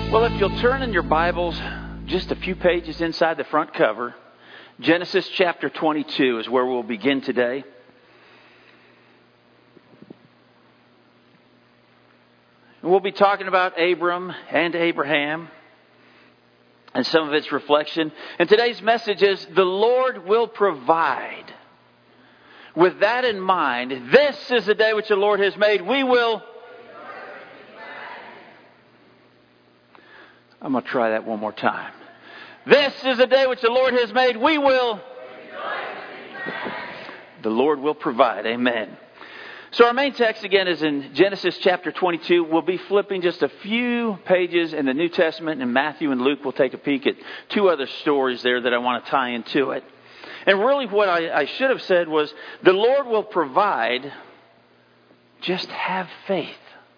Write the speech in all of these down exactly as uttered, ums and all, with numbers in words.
Well, if you'll turn in your Bibles just a few pages inside the front cover, Genesis chapter twenty-two is where we'll begin today. And we'll be talking about Abram and Abraham and some of its reflection. And today's message is, the Lord will provide. With that in mind, this is the day which the Lord has made. We will... I'm going to try that one more time. This is the day which the Lord has made. We will... The Lord will provide. Amen. So our main text again is in Genesis chapter twenty-two. We'll be flipping just a few pages in the New Testament, and Matthew and Luke will take a peek at two other stories there that I want to tie into it. And really what I, I should have said was, the Lord will provide, just have faith.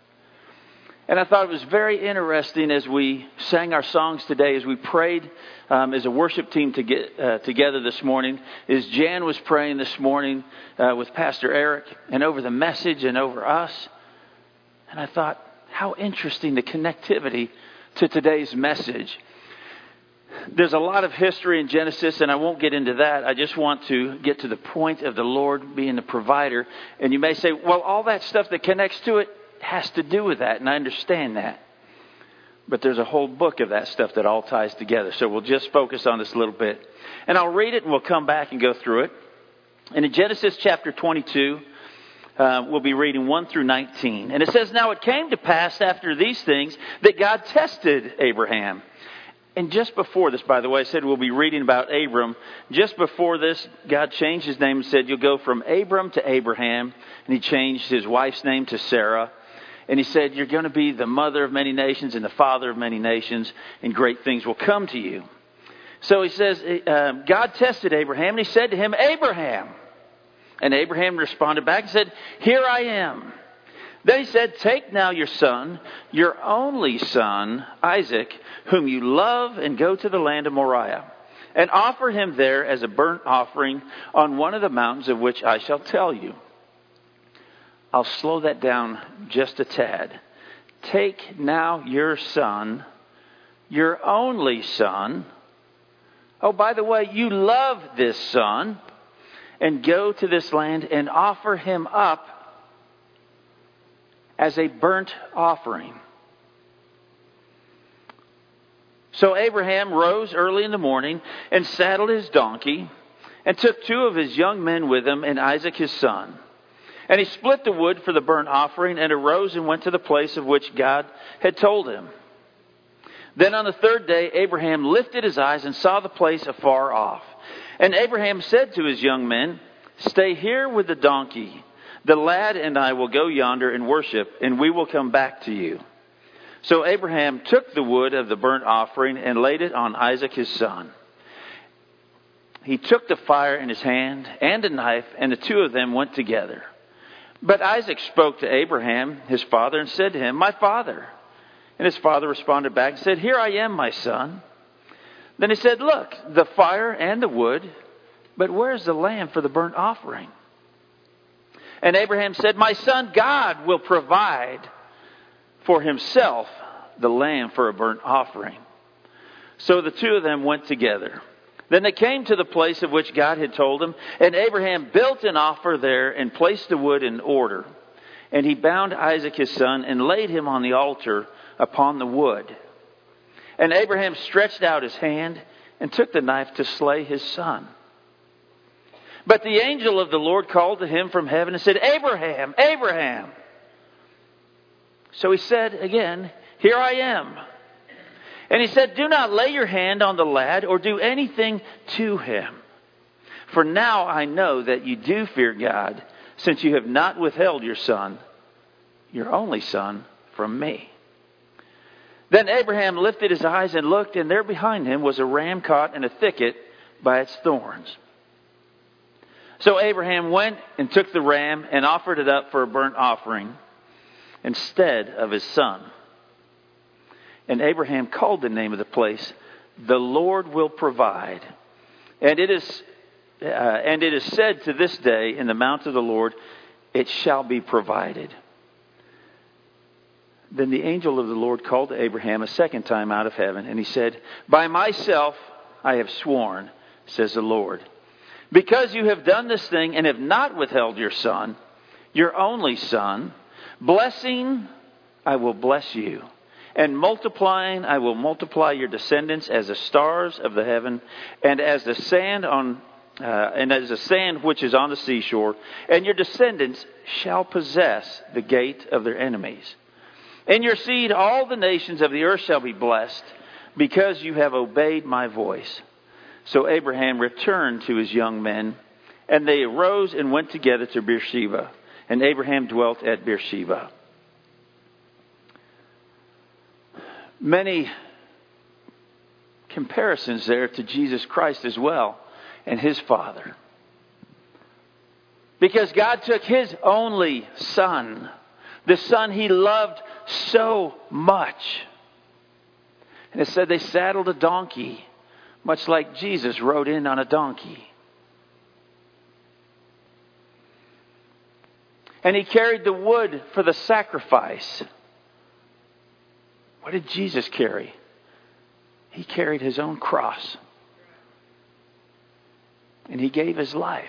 And I thought it was very interesting as we sang our songs today, as we prayed um, as a worship team to get uh, together this morning, as Jan was praying this morning uh, with Pastor Eric and over the message and over us. And I thought, how interesting the connectivity to today's message. There's a lot of history in Genesis, and I won't get into that. I just want to get to the point of the Lord being the provider. And you may say, well, all that stuff that connects to it has to do with that, and I understand that. But there's a whole book of that stuff that all ties together. So we'll just focus on this a little bit. And I'll read it and we'll come back and go through it. And in Genesis chapter twenty-two, uh, we'll be reading one through nineteen. And it says, "Now it came to pass after these things that God tested Abraham." And just before this, by the way, I said we'll be reading about Abram. Just before this, God changed his name and said, you'll go from Abram to Abraham. And he changed his wife's name to Sarah. And he said, you're going to be the mother of many nations and the father of many nations, and great things will come to you. So he says, uh, God tested Abraham, and he said to him, Abraham. And Abraham responded back and said, here I am. Then he said, take now your son, your only son, Isaac, whom you love, and go to the land of Moriah, and offer him there as a burnt offering on one of the mountains of which I shall tell you. I'll slow that down just a tad. Take now your son, your only son. Oh, by the way, you love this son. And go to this land and offer him up as a burnt offering. So Abraham rose early in the morning and saddled his donkey and took two of his young men with him and Isaac his son. And he split the wood for the burnt offering and arose and went to the place of which God had told him. Then on the third day, Abraham lifted his eyes and saw the place afar off. And Abraham said to his young men, stay here with the donkey. The lad and I will go yonder and worship, and we will come back to you. So Abraham took the wood of the burnt offering and laid it on Isaac his son. He took the fire in his hand and a knife, and the two of them went together. But Isaac spoke to Abraham, his father, and said to him, my father. And his father responded back and said, here I am, my son. Then he said, look, the fire and the wood, but where's the lamb for the burnt offering? And Abraham said, my son, God will provide for himself the lamb for a burnt offering. So the two of them went together. Then they came to the place of which God had told him, and Abraham built an altar there and placed the wood in order. And he bound Isaac his son and laid him on the altar upon the wood. And Abraham stretched out his hand and took the knife to slay his son. But the angel of the Lord called to him from heaven and said, Abraham, Abraham. So he said again, here I am. And he said, do not lay your hand on the lad or do anything to him. For now I know that you do fear God, since you have not withheld your son, your only son, from me. Then Abraham lifted his eyes and looked, and there behind him was a ram caught in a thicket by its thorns. So Abraham went and took the ram and offered it up for a burnt offering instead of his son. And Abraham called the name of the place, the Lord will provide. And it is, uh, and it is said to this day in the mount of the Lord, it shall be provided. Then the angel of the Lord called to Abraham a second time out of heaven, and he said, "By myself I have sworn, says the Lord, because you have done this thing and have not withheld your son, your only son, blessing I will bless you, and multiplying I will multiply your descendants as the stars of the heaven, and as the sand on uh, and as the sand which is on the seashore, and your descendants shall possess the gate of their enemies. In your seed all the nations of the earth shall be blessed, because you have obeyed my voice." So Abraham returned to his young men, and they arose and went together to Beersheba. And Abraham dwelt at Beersheba. Many comparisons there to Jesus Christ as well and his Father. Because God took his only son, the son he loved so much. And it said they saddled a donkey, much like Jesus rode in on a donkey. And he carried the wood for the sacrifice. What did Jesus carry? He carried his own cross. And he gave his life.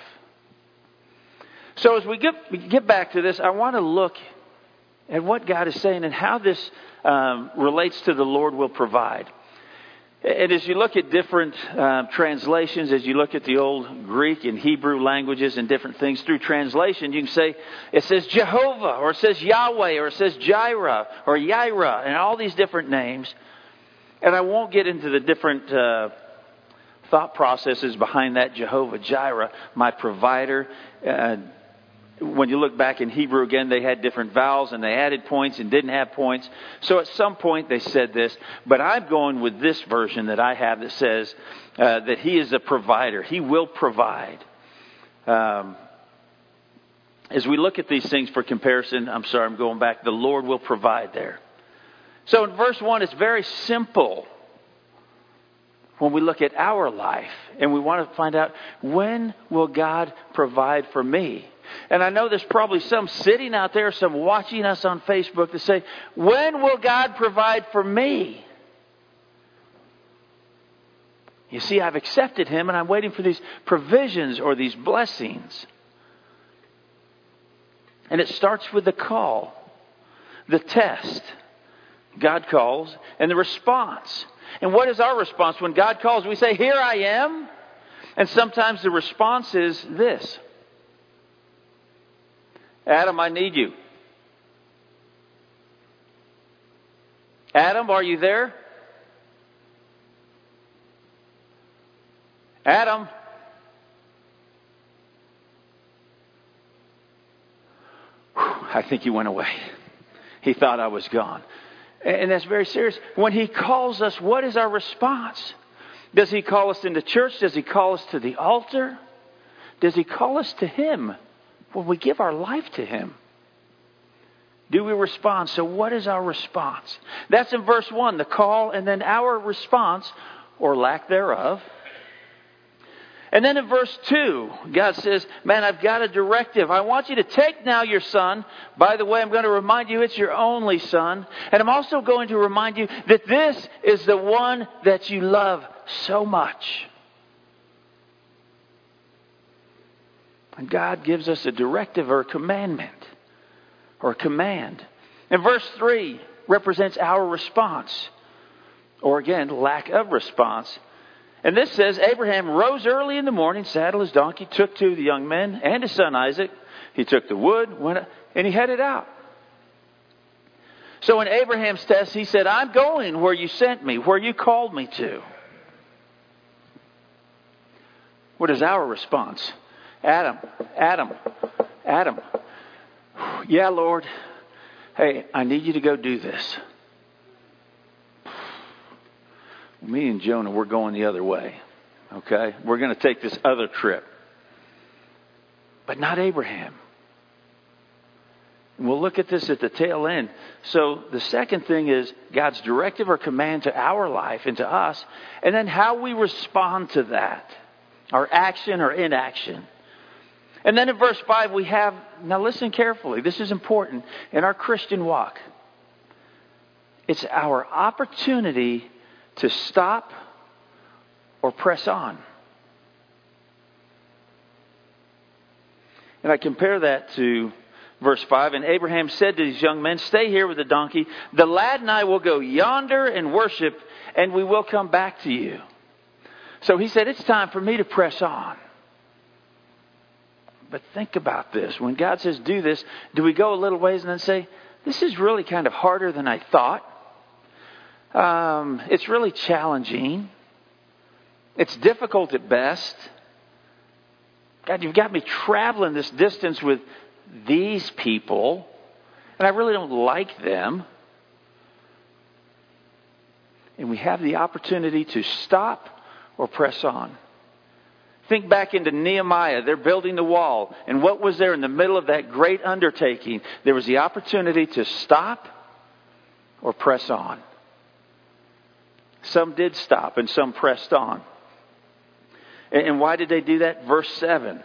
So as we get, we get back to this, I want to look at what God is saying and how this um, relates to the Lord will provide. And as you look at different uh, translations, as you look at the old Greek and Hebrew languages and different things through translation, you can say it says Jehovah, or it says Yahweh, or it says Jireh, or Yireh, and all these different names. And I won't get into the different uh, thought processes behind that Jehovah Jireh, my provider. Uh, When you look back in Hebrew again, they had different vowels and they added points and didn't have points. So at some point they said this, but I'm going with this version that I have that says uh, that he is a provider. He will provide. Um, as we look at these things for comparison, I'm sorry, I'm going back. The Lord will provide there. So in verse one, it's very simple. When we look at our life and we want to find out, when will God provide for me? And I know there's probably some sitting out there, some watching us on Facebook that say, when will God provide for me? You see, I've accepted him and I'm waiting for these provisions or these blessings. And it starts with the call, the test. God calls, and the response. And what is our response? When God calls, we say, "Here I am." And sometimes the response is this: "Adam, I need you." Adam, are you there? Adam. Whew, I think he went away. He thought I was gone. And that's very serious. When he calls us, what is our response? Does he call us into church? Does he call us to the altar? Does he call us to him? Will we give our life to him? Do we respond? So what is our response? That's in verse one, the call, and then our response, or lack thereof. And then in verse two, God says, man, I've got a directive. I want you to take now your son. By the way, I'm going to remind you it's your only son. And I'm also going to remind you that this is the one that you love so much. And God gives us a directive or a commandment or a command. And verse three represents our response. Or again, lack of response. And this says, Abraham rose early in the morning, saddled his donkey, took two of the young men and his son Isaac. He took the wood, went, and he headed out. So in Abraham's test, he said, I'm going where you sent me, where you called me to. What is our response? Adam, Adam, Adam. Yeah, Lord. Hey, I need you to go do this. Me and Jonah, we're going the other way. Okay? We're going to take this other trip. But not Abraham. And we'll look at this at the tail end. So the second thing is God's directive or command to our life and to us. And then how we respond to that. Our action or inaction. And then in verse five we have, now listen carefully. This is important in our Christian walk. It's our opportunity to stop or press on. And I compare that to verse five. And Abraham said to these young men, "Stay here with the donkey. The lad and I will go yonder and worship, and we will come back to you." So he said, it's time for me to press on. But think about this. When God says do this, do we go a little ways and then say, this is really kind of harder than I thought. Um, it's really challenging. It's difficult at best. God, you've got me traveling this distance with these people, and I really don't like them. And we have the opportunity to stop or press on. Think back into Nehemiah. They're building the wall. And what was there in the middle of that great undertaking? There was the opportunity to stop or press on. Some did stop and some pressed on. And why did they do that? Verse seven.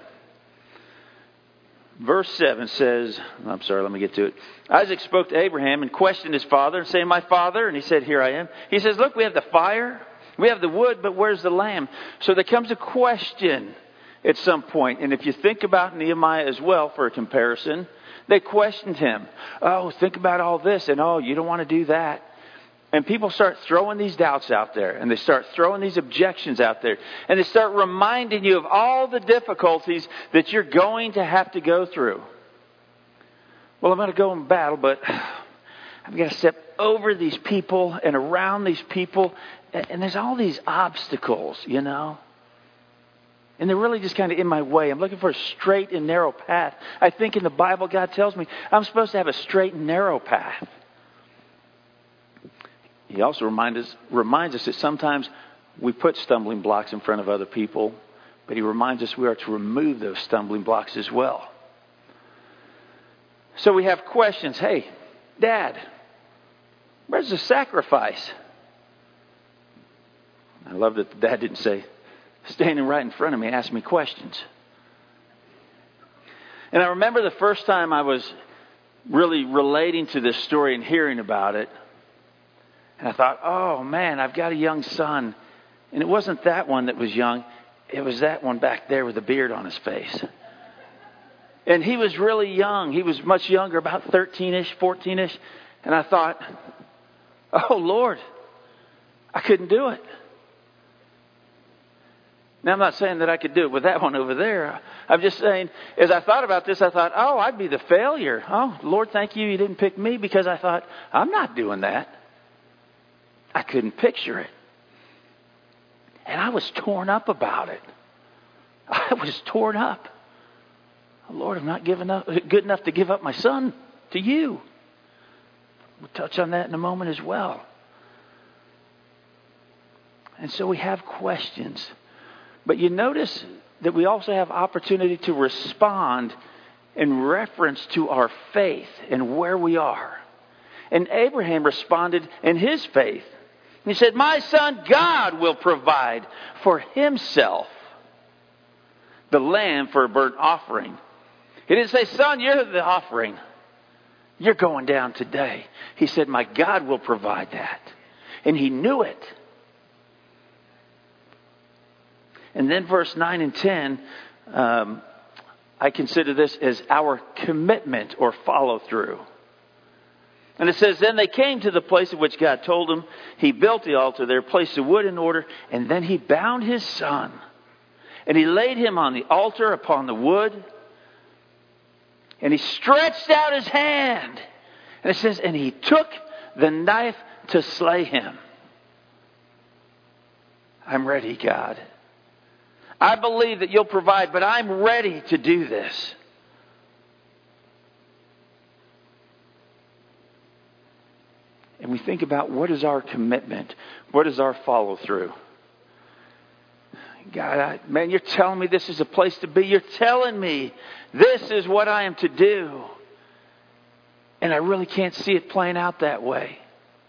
Verse seven says, I'm sorry, let me get to it. Isaac spoke to Abraham and questioned his father, saying, "My father?" And he said, "Here I am." He says, "Look, we have the fire, we have the wood, but where's the lamb?" So there comes a question at some point. And if you think about Nehemiah as well, for a comparison, they questioned him. Oh, think about all this, and oh, you don't want to do that. And people start throwing these doubts out there, and they start throwing these objections out there, and they start reminding you of all the difficulties that you're going to have to go through. Well, I'm going to go in battle, but I've got to step over these people and around these people, and there's all these obstacles, you know. And they're really just kind of in my way. I'm looking for a straight and narrow path. I think in the Bible, God tells me I'm supposed to have a straight and narrow path. He also reminds us, reminds us that sometimes we put stumbling blocks in front of other people, but he reminds us we are to remove those stumbling blocks as well. So we have questions. Hey, Dad, where's the sacrifice? I love that the dad didn't say, standing right in front of me, ask me questions. And I remember the first time I was really relating to this story and hearing about it. And I thought, oh man, I've got a young son. And it wasn't that one that was young. It was that one back there with a beard on his face. And he was really young. He was much younger, about thirteen-ish, fourteen-ish. And I thought, oh Lord, I couldn't do it. Now, I'm not saying that I could do it with that one over there. I'm just saying, as I thought about this, I thought, oh, I'd be the failure. Oh, Lord, thank you, you didn't pick me, because I thought, I'm not doing that. I couldn't picture it. And I was torn up about it. I was torn up. Lord, I'm not giving up, good enough to give up my son to you. We'll touch on that in a moment as well. And so we have questions. But you notice that we also have opportunity to respond in reference to our faith and where we are. And Abraham responded in his faith. He said, my son, God will provide for himself the lamb for a burnt offering. He didn't say, son, you're the offering. You're going down today. He said, my God will provide that. And he knew it. And then verse nine and ten, um, I consider this as our commitment or follow through. And it says, then they came to the place of which God told him. He built the altar there, placed the wood in order, and then he bound his son. And he laid him on the altar upon the wood. And he stretched out his hand. And it says, and he took the knife to slay him. I'm ready, God. I believe that you'll provide, but I'm ready to do this. And we think about, what is our commitment? What is our follow through? God, I, man, you're telling me this is a place to be. You're telling me this is what I am to do. And I really can't see it playing out that way.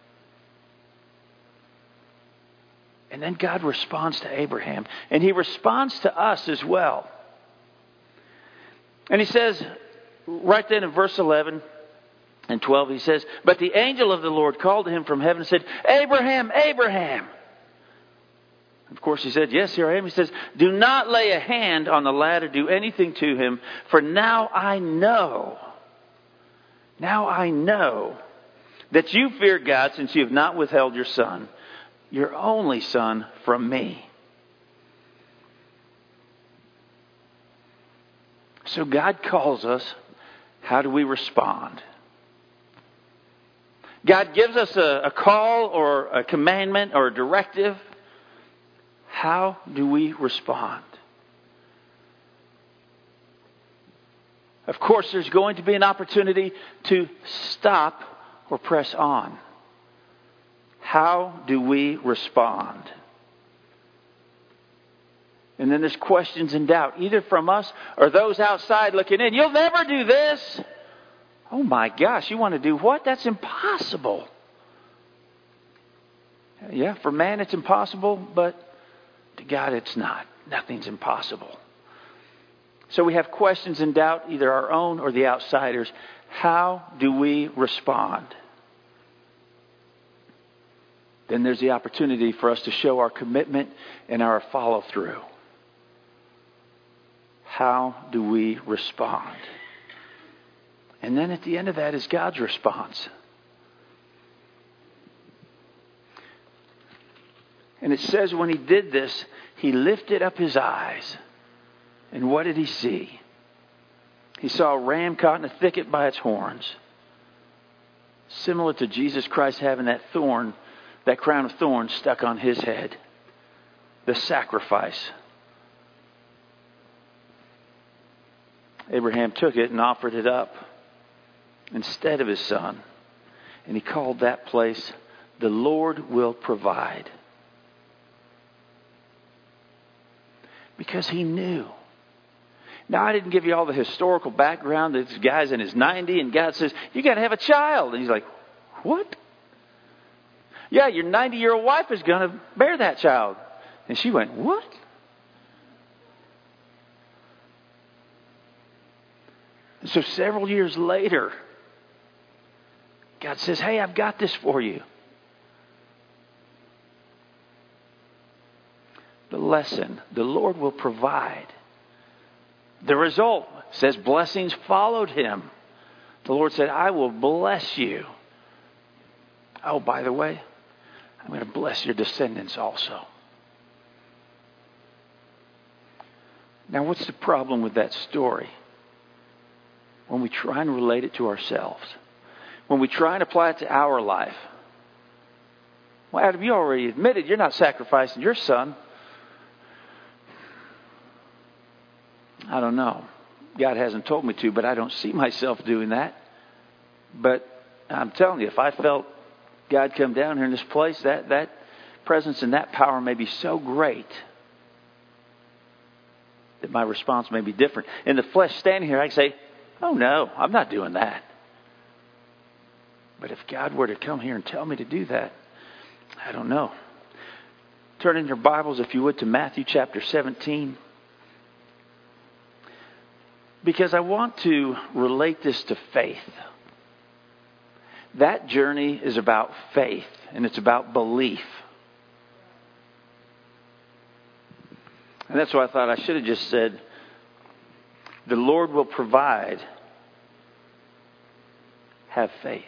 And then God responds to Abraham. And he responds to us as well. And he says, right then in verse eleven, And twelve, he says, but the angel of the Lord called to him from heaven and said, Abraham, Abraham. Of course, he said, yes, here I am. He says, do not lay a hand on the lad or do anything to him, for now I know, now I know that you fear God since you have not withheld your son, your only son, from me. So God calls us. How do we respond? God gives us a, a call or a commandment or a directive. How do we respond? Of course, there's going to be an opportunity to stop or press on. How do we respond? And then there's questions and doubt, either from us or those outside looking in. You'll never do this. Oh my gosh, you want to do what? That's impossible. Yeah, for man it's impossible, but to God it's not. Nothing's impossible. So we have questions and doubt, either our own or the outsiders. How do we respond? Then there's the opportunity for us to show our commitment and our follow through. How do we respond? And then at the end of that is God's response. And it says when he did this, he lifted up his eyes. And what did he see? He saw a ram caught in a thicket by its horns. Similar to Jesus Christ having that thorn, that crown of thorns stuck on his head. The sacrifice. Abraham took it and offered it up instead of his son. And he called that place, the Lord will provide. Because he knew. Now, I didn't give you all the historical background. This guy's in his ninety and God says, you got to have a child. And he's like, what? Yeah, your ninety-year-old wife is going to bear that child. And she went, what? So several years later, God says, hey, I've got this for you. The lesson, the Lord will provide. The result says blessings followed him. The Lord said, I will bless you. Oh, by the way, I'm going to bless your descendants also. Now, what's the problem with that story? When we try and relate it to ourselves. When we try and apply it to our life. Well, Adam, you already admitted you're not sacrificing your son. I don't know. God hasn't told me to, but I don't see myself doing that. But I'm telling you, if I felt God come down here in this place, that, that presence and that power may be so great that my response may be different. In the flesh standing here, I can say, oh no, I'm not doing that. But if God were to come here and tell me to do that, I don't know. Turn in your Bibles, if you would, to Matthew chapter seventeen. Because I want to relate this to faith. That journey is about faith, and it's about belief. And that's why I thought I should have just said, the Lord will provide. Have faith.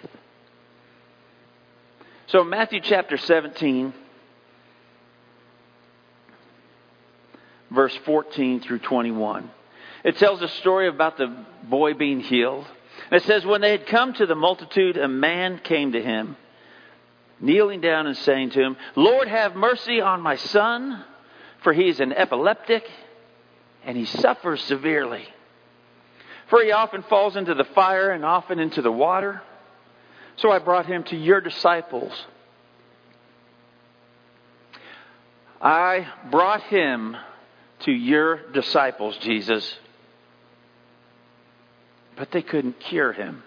So Matthew chapter seventeen, verse fourteen through twenty-one. It tells a story about the boy being healed. And it says, when they had come to the multitude, a man came to him, kneeling down and saying to him, Lord, have mercy on my son, for he is an epileptic, and he suffers severely. For he often falls into the fire and often into the water. So I brought him to your disciples. I brought him to your disciples, Jesus. But they couldn't cure him.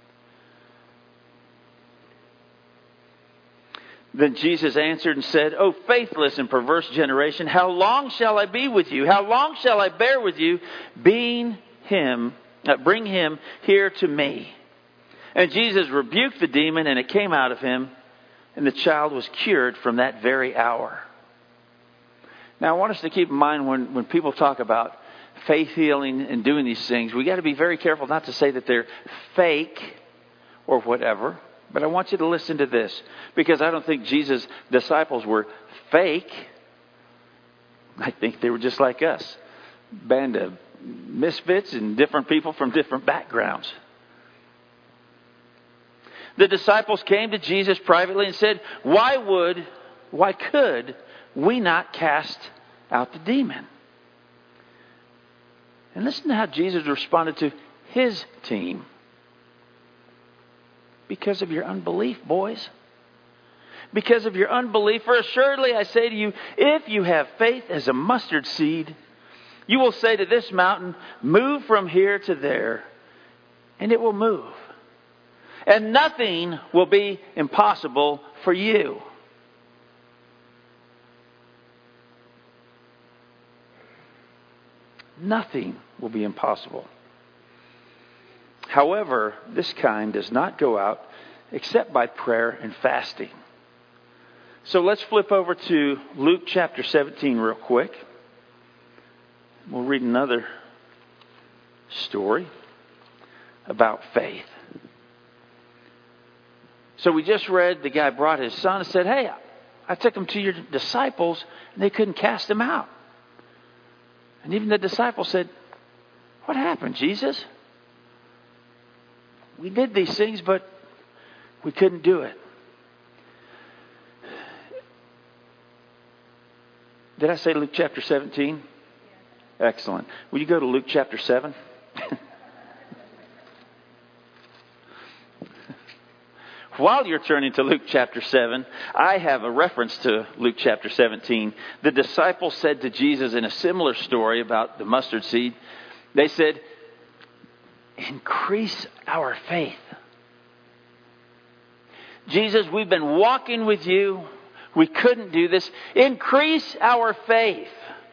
Then Jesus answered and said, O faithless and perverse generation, how long shall I be with you? How long shall I bear with you? Being him, uh, bring him here to me. And Jesus rebuked the demon, and it came out of him, and the child was cured from that very hour. Now, I want us to keep in mind when, when people talk about faith healing and doing these things, we got to be very careful not to say that they're fake or whatever. But I want you to listen to this, because I don't think Jesus' disciples were fake. I think they were just like us, band of misfits and different people from different backgrounds. The disciples came to Jesus privately and said, why would, why could we not cast out the demon? And listen to how Jesus responded to his team. Because of your unbelief, boys. Because of your unbelief, for assuredly I say to you, if you have faith as a mustard seed, you will say to this mountain, move from here to there, and it will move. And nothing will be impossible for you. Nothing will be impossible. However, this kind does not go out except by prayer and fasting. So let's flip over to Luke chapter seventeen real quick. We'll read another story about faith. So we just read the guy brought his son and said, hey, I took him to your disciples and they couldn't cast him out. And even the disciples said, what happened, Jesus? We did these things, but we couldn't do it. Did I say Luke chapter seventeen? Excellent. Will you go to Luke chapter seven? While you're turning to Luke chapter seven, I have a reference to Luke chapter seventeen. The disciples said to Jesus in a similar story about the mustard seed, they said, increase our faith. Jesus, we've been walking with you. We couldn't do this. Increase our faith.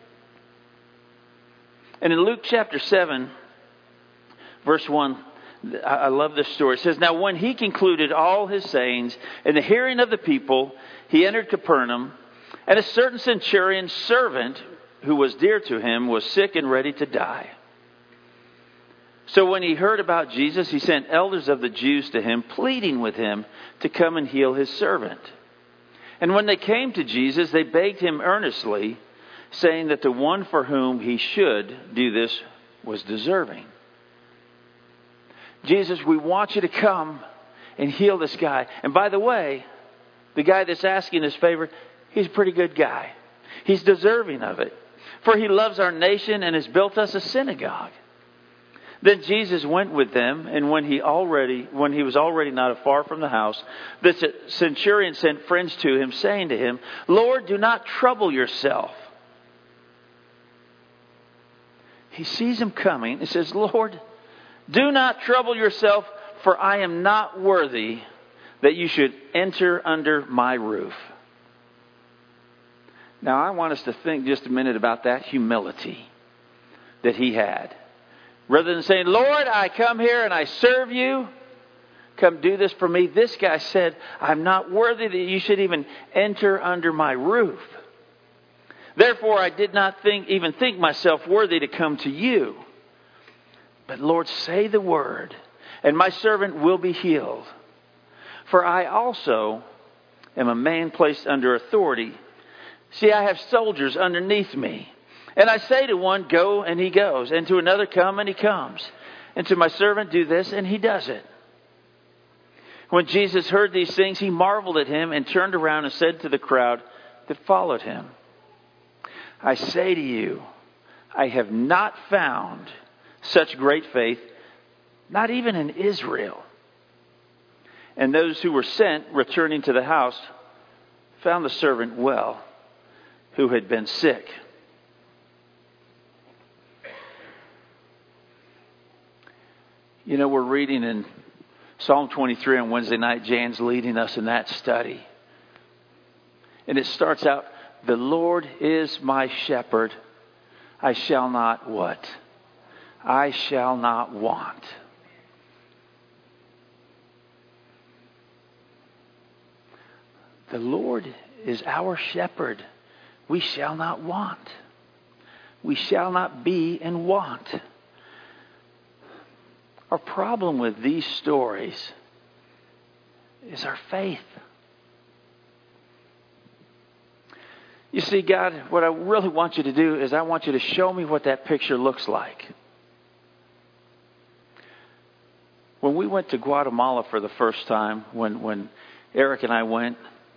And in Luke chapter seven, verse one, I love this story. It says, now when he concluded all his sayings in the hearing of the people, he entered Capernaum, and a certain centurion's servant who was dear to him was sick and ready to die. So when he heard about Jesus, he sent elders of the Jews to him, pleading with him to come and heal his servant. And when they came to Jesus, they begged him earnestly, saying that the one for whom he should do this was deserving. Jesus, we want you to come and heal this guy. And by the way, the guy that's asking this favor, he's a pretty good guy. He's deserving of it. For he loves our nation and has built us a synagogue. Then Jesus went with them, and when he already, when he was already not far from the house, the centurion sent friends to him, saying to him, Lord, do not trouble yourself. He sees him coming and says, Lord, do not trouble yourself, for I am not worthy that you should enter under my roof. Now, I want us to think just a minute about that humility that he had. Rather than saying, Lord, I come here and I serve you. Come do this for me. This guy said, I'm not worthy that you should even enter under my roof. Therefore, I did not think, even think myself worthy to come to you. But Lord, say the word, and my servant will be healed. For I also am a man placed under authority. See, I have soldiers underneath me. And I say to one, go, and he goes. And to another, come, and he comes. And to my servant, do this, and he does it. When Jesus heard these things, he marveled at him and turned around and said to the crowd that followed him, I say to you, I have not found such great faith, not even in Israel. And those who were sent, returning to the house, found the servant well, who had been sick. You know, we're reading in Psalm twenty-three on Wednesday night. Jan's leading us in that study. And it starts out, the Lord is my shepherd. I shall not what? I shall not want. The Lord is our shepherd. We shall not want. We shall not be in want. Our problem with these stories is our faith. You see, God, what I really want you to do is I want you to show me what that picture looks like. When we went to Guatemala for the first time, when, when Eric and I went,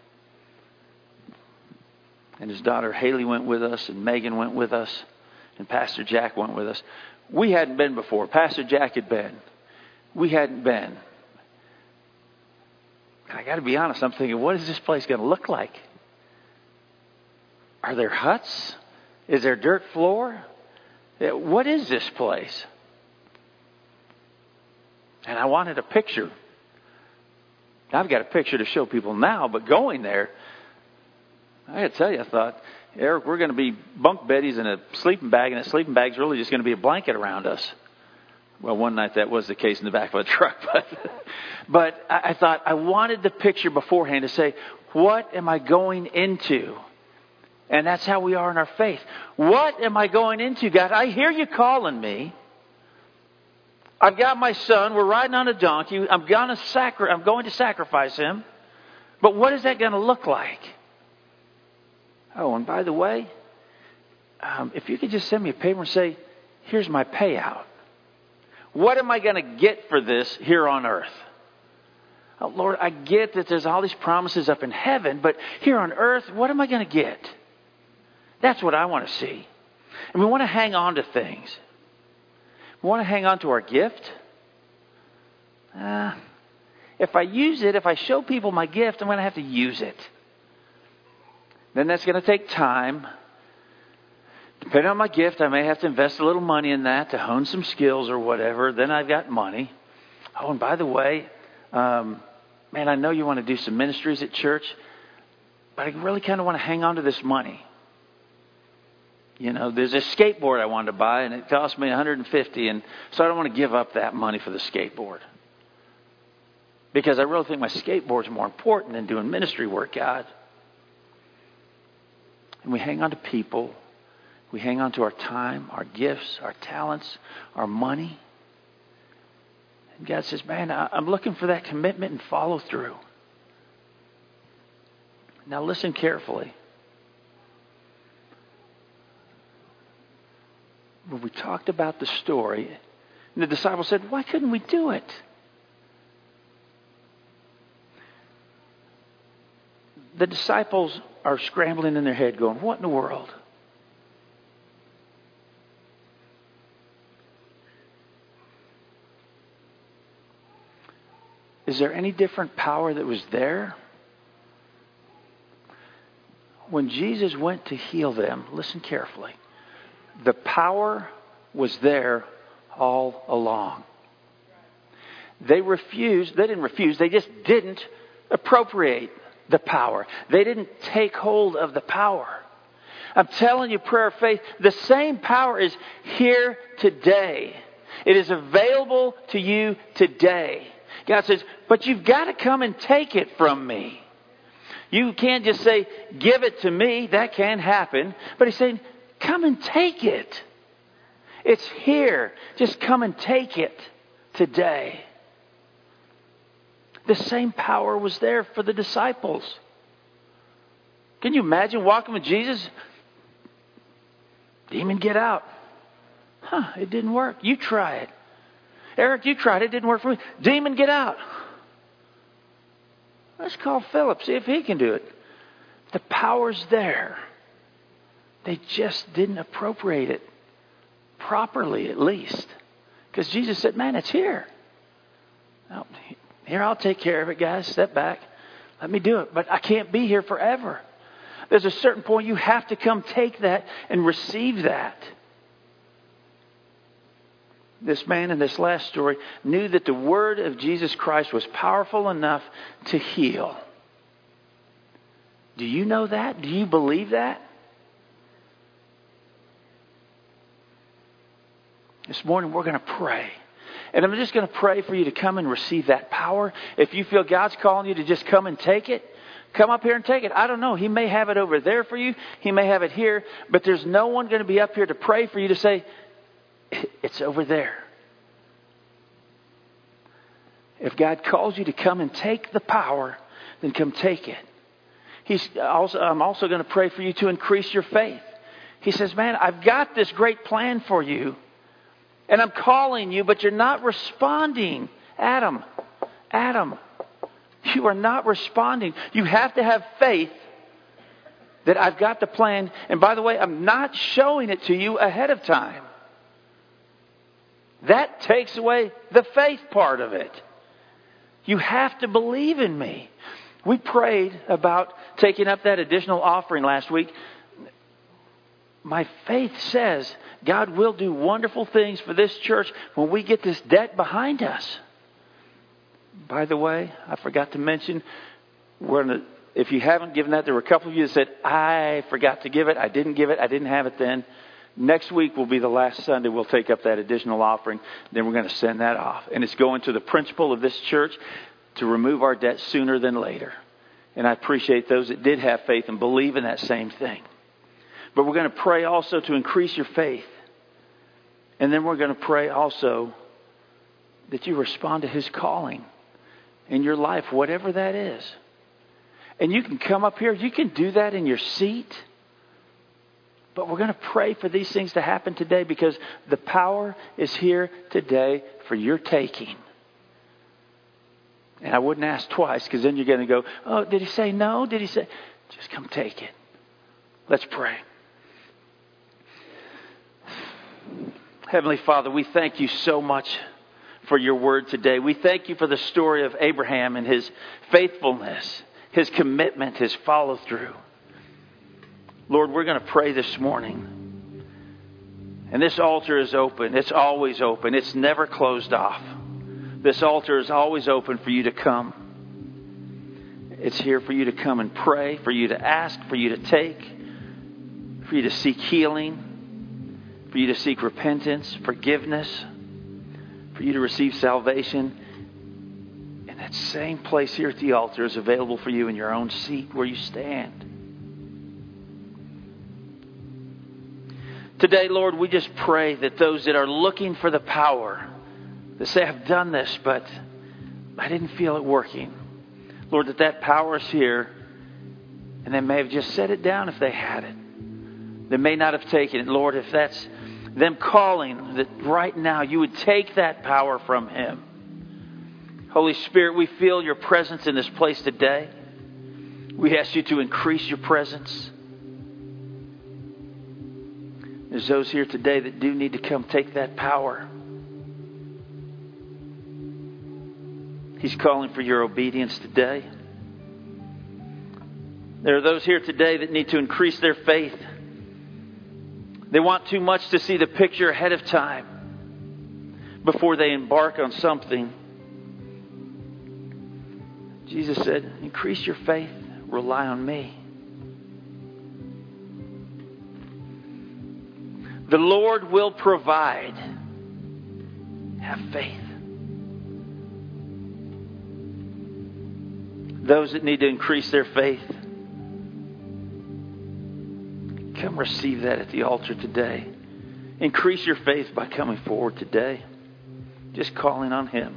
and his daughter Haley went with us, and Megan went with us, and Pastor Jack went with us. We hadn't been before. Pastor Jack had been. We hadn't been. And I got to be honest, I'm thinking, what is this place going to look like? Are there huts? Is there dirt floor? What is this place? And I wanted a picture. I've got a picture to show people now, but going there, I got to tell you, I thought, Eric, we're going to be bunk beddies in a sleeping bag, and that sleeping bag's really just going to be a blanket around us. Well, one night that was the case in the back of a truck. But, but I thought I wanted the picture beforehand to say, what am I going into? And that's how we are in our faith. What am I going into, God? I hear you calling me. I've got my son. We're riding on a donkey. I'm going to sacri- I'm going to sacrifice him. But what is that going to look like? Oh, and by the way, um, if you could just send me a paper and say, here's my payout. What am I going to get for this here on earth? Oh, Lord, I get that there's all these promises up in heaven, but here on earth, what am I going to get? That's what I want to see. And we want to hang on to things. We want to hang on to our gift. Uh, if I use it, if I show people my gift, I'm going to have to use it. Then that's going to take time. Depending on my gift, I may have to invest a little money in that to hone some skills or whatever. Then I've got money. Oh, and by the way, um, man, I know you want to do some ministries at church, but I really kind of want to hang on to this money. You know, there's a skateboard I wanted to buy, and it cost me one hundred fifty dollars, and so I don't want to give up that money for the skateboard. Because I really think my skateboard's more important than doing ministry work, God. And we hang on to people. We hang on to our time, our gifts, our talents, our money. And God says, man, I'm looking for that commitment and follow through. Now listen carefully. When we talked about the story, and the disciples said, why couldn't we do it? The disciples are scrambling in their head going, what in the world? Is there any different power that was there? When Jesus went to heal them, listen carefully. The power was there all along. They refused, they didn't refuse, they just didn't appropriate the power. They didn't take hold of the power. I'm telling you, prayer of faith, the same power is here today. It is available to you today. God says, but you've got to come and take it from me. You can't just say, give it to me. That can happen. But he's saying, come and take it. It's here. Just come and take it today. The same power was there for the disciples. Can you imagine walking with Jesus? Demon, get out. Huh, it didn't work. You try it. Eric, you tried it. It didn't work for me. Demon, get out. Let's call Philip, see if he can do it. The power's there. They just didn't appropriate it properly, at least. Because Jesus said, man, it's here. Now, here, I'll take care of it, guys. Step back. Let me do it. But I can't be here forever. There's a certain point you have to come take that and receive that. This man in this last story knew that the word of Jesus Christ was powerful enough to heal. Do you know that? Do you believe that? This morning we're going to pray. And I'm just going to pray for you to come and receive that power. If you feel God's calling you to just come and take it, Come up here and take it. I don't know. He may have it over there for you. He may have it here. But there's no one going to be up here to pray for you to say, it's over there. If God calls you to come and take the power, then come take it. He's also, I'm also going to pray for you to increase your faith. He says, man, I've got this great plan for you. And I'm calling you, but you're not responding. Adam, Adam, you are not responding. You have to have faith that I've got the plan. And by the way, I'm not showing it to you ahead of time. That takes away the faith part of it. You have to believe in me. We prayed about taking up that additional offering last week. My faith says God will do wonderful things for this church when we get this debt behind us. By the way, I forgot to mention, we're gonna, if you haven't given that, there were a couple of you that said, I forgot to give it. I didn't give it. I didn't have it then. Next week will be the last Sunday we'll take up that additional offering. Then we're going to send that off. And it's going to the principle of this church to remove our debt sooner than later. And I appreciate those that did have faith and believe in that same thing. But we're going to pray also to increase your faith. And then we're going to pray also that you respond to His calling in your life, whatever that is. And you can come up here. You can do that in your seat. But we're going to pray for these things to happen today because the power is here today for your taking. And I wouldn't ask twice because then you're going to go, oh, did he say no? Did he say? Just come take it. Let's pray. Heavenly Father, we thank you so much for your word today. We thank you for the story of Abraham and his faithfulness, his commitment, his follow through. Lord, we're going to pray this morning. And this altar is open. It's always open. It's never closed off. This altar is always open for you to come. It's here for you to come and pray, for you to ask, for you to take, for you to seek healing, for you to seek repentance, forgiveness, for you to receive salvation. And that same place here at the altar is available for you in your own seat where you stand. Today, Lord, we just pray that those that are looking for the power, that say, I've done this, but I didn't feel it working. Lord, that that power is here, and they may have just set it down if they had it. They may not have taken it. Lord, if that's them calling, that right now you would take that power from Him. Holy Spirit, we feel your presence in this place today. We ask you to increase your presence. There's those here today that do need to come take that power. He's calling for your obedience today. There are those here today that need to increase their faith. They want too much to see the picture ahead of time before they embark on something. Jesus said, increase your faith, rely on me. The Lord will provide. Have faith. Those that need to increase their faith, come receive that at the altar today. Increase your faith by coming forward today. Just calling on Him.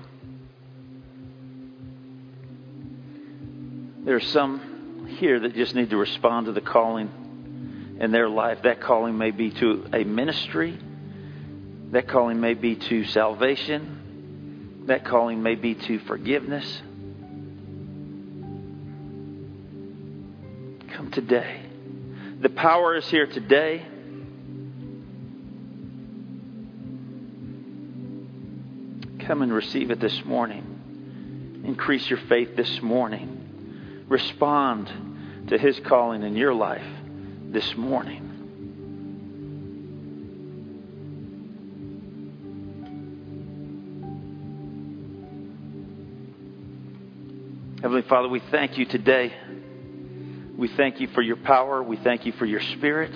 There are some here that just need to respond to the calling in their life. That calling may be to a ministry. That calling may be to salvation. That calling may be to forgiveness. Come today. The power is here today. Come and receive it this morning. Increase your faith this morning. Respond to His calling in your life this morning. Heavenly Father, we thank you today. We thank you for your power. We thank you for your Spirit.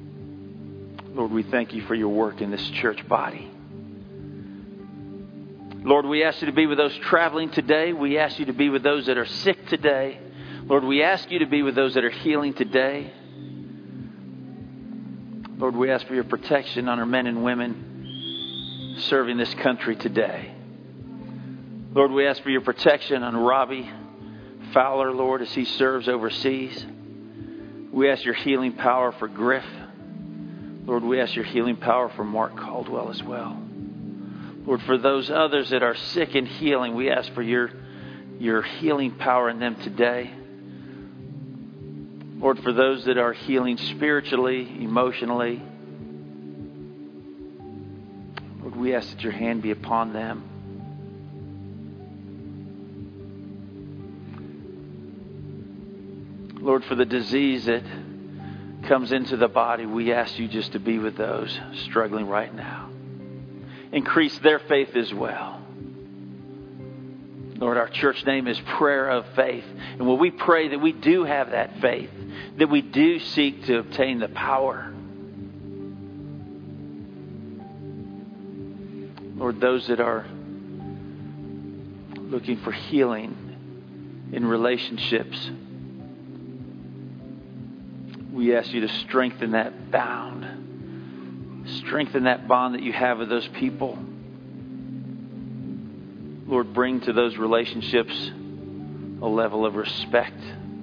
Lord, we thank you for your work in this church body. Lord, we ask you to be with those traveling today. We ask you to be with those that are sick today. Lord, we ask you to be with those that are healing today. Lord, we ask for your protection on our men and women serving this country today. Lord, we ask for your protection on Robbie Fowler, Lord, as he serves overseas. We ask your healing power for Griff. Lord, we ask your healing power for Mark Caldwell as well. Lord, for those others that are sick and healing, we ask for your, your healing power in them today. Lord, for those that are healing spiritually, emotionally, Lord, we ask that your hand be upon them. Lord, for the disease that comes into the body, we ask you just to be with those struggling right now. Increase their faith as well. Lord, our church name is Prayer of Faith. And when we pray that we do have that faith, that we do seek to obtain the power. Lord, those that are looking for healing in relationships, we ask you to strengthen that bond. Strengthen that bond that you have with those people. Lord, bring to those relationships a level of respect.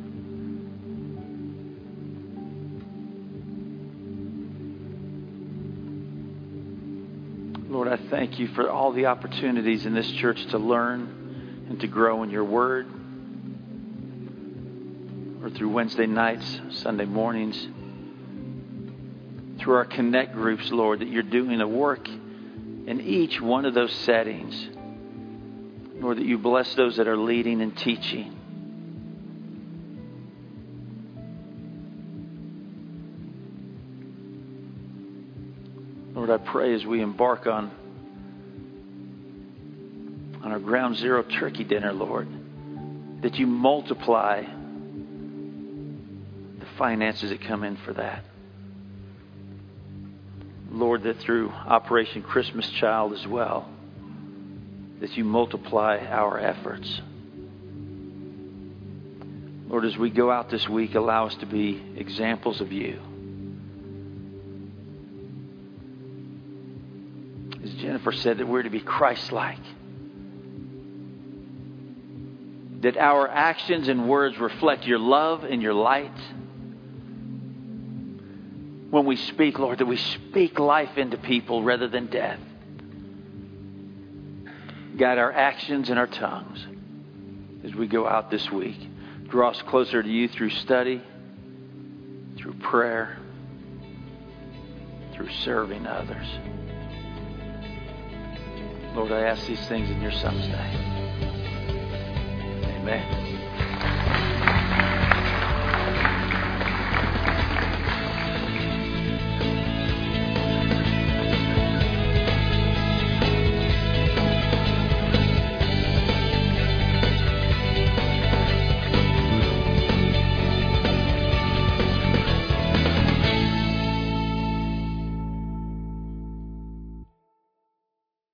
Lord, I thank you for all the opportunities in this church to learn and to grow in your word. Or through Wednesday nights, Sunday mornings, through our connect groups, Lord, that you're doing a work in each one of those settings. Lord, that you bless those that are leading and teaching. Lord, I pray as we embark on, on our Ground Zero turkey dinner, Lord, that you multiply finances that come in for that. Lord, that through Operation Christmas Child as well, that you multiply our efforts. Lord, as we go out this week, allow us to be examples of you. As Jennifer said, that we're to be Christ-like. That our actions and words reflect your love and your light. When we speak, Lord, that we speak life into people rather than death. Guide our actions and our tongues as we go out this week. Draw us closer to you through study, through prayer, through serving others. Lord, I ask these things in your Son's name. Amen.